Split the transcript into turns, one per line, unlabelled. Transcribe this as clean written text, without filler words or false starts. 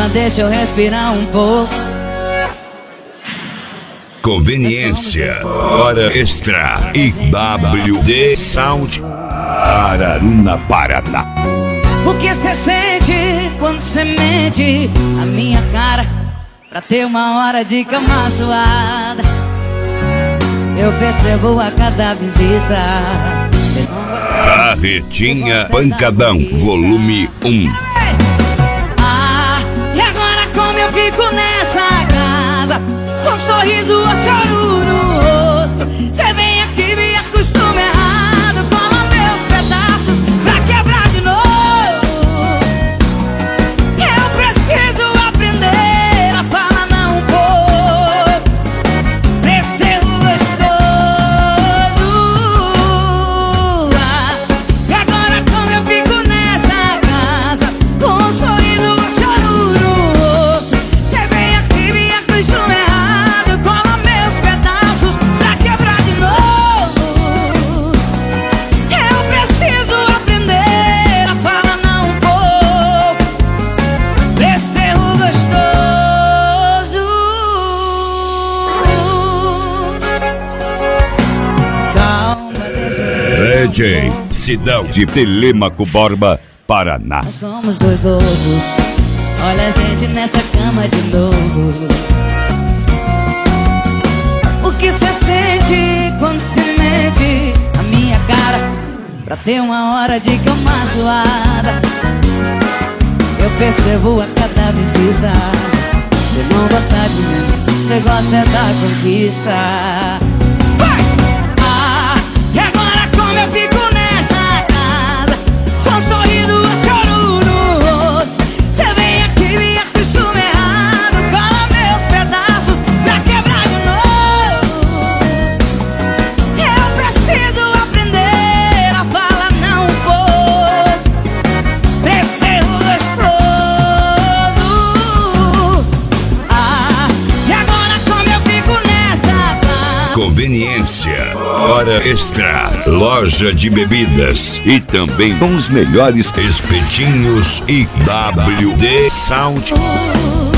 Calma, deixa eu respirar um pouco.
Conveniência, hora extra e WD Sound, Araruna, Paraná.
O que cê sente quando cê mente a minha cara pra ter uma hora de cama suada? Eu percebo a cada visita. Cê não gosta.
Carretinha Pancadão, volume 1.
E agora como eu fico nessa casa, com um sorriso ou choro no rosto? Cê vem aqui, me acostuma errado, cola meus pedaços pra quebrar de novo. Eu preciso aprender a falar não um pouco, pra ser gostoso. E agora como eu fico nessa casa, com um sorriso ou choro no rosto? Cê vem aqui, me acostuma errado, cola meus pedaços pra quebrar de novo. Eu preciso aprender a falar não um pouco, pra ser gostoso. Calma,
DJ Sidão de Telêmaco Borba, Paraná.
nós somos dois loucos. Olha a gente nessa cama de novo. O que cê sente quando cê mente a minha cara pra ter uma hora de cama suada? Eu percebo a cada visita. Cê não gosta de mim, cê gosta da conquista. E agora como eu fico nessa casa, com um sorriso ou choro no rosto? Cê vem aqui, me acostuma errado, cola meus pedaços pra quebrar de novo. Eu preciso aprender a falar não um pouco, pra ser gostoso. E agora como eu fico nessa casa.
Conveniência, hora extra, loja de bebidas e também com os melhores espetinhos e WD Sound.